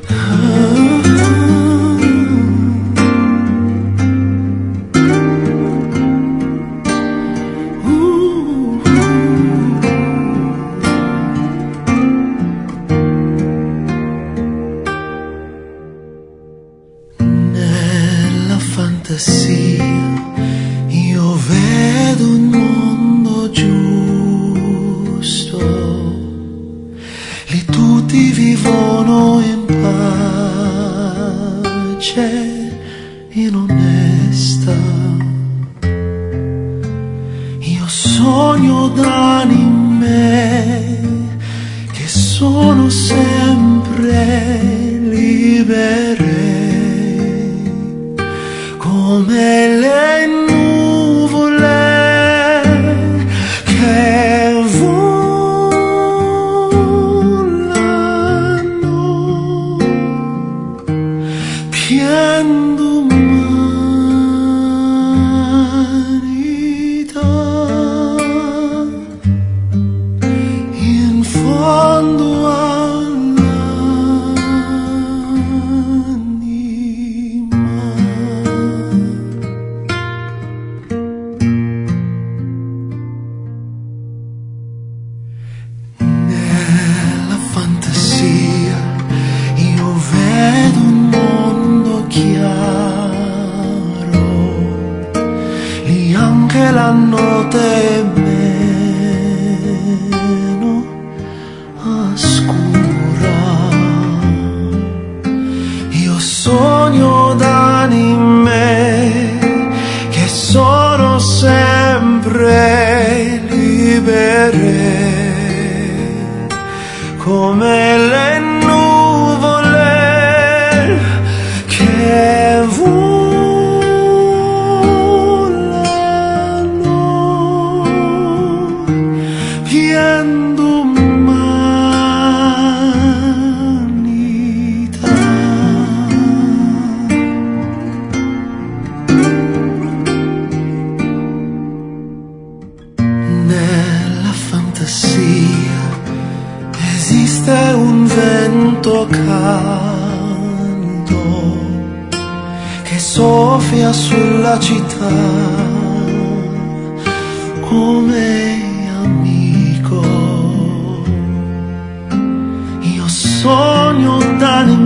Nella fantasia io vedo un mondo giusto, lì tutti vivono in pace, in onesta. Io sogno d'anime che sono sempre libere, come le nuvole che volano pien d'umanità in fondo io vedo un mondo chiaro, lì anche la notte è meno oscura. Io sogno d'anime che sono sempre libere, come le nuvole che volano pien d'umanità. Nella fantasia esiste un vento caldo che soffia sulla città come amico. Io sogno d'anime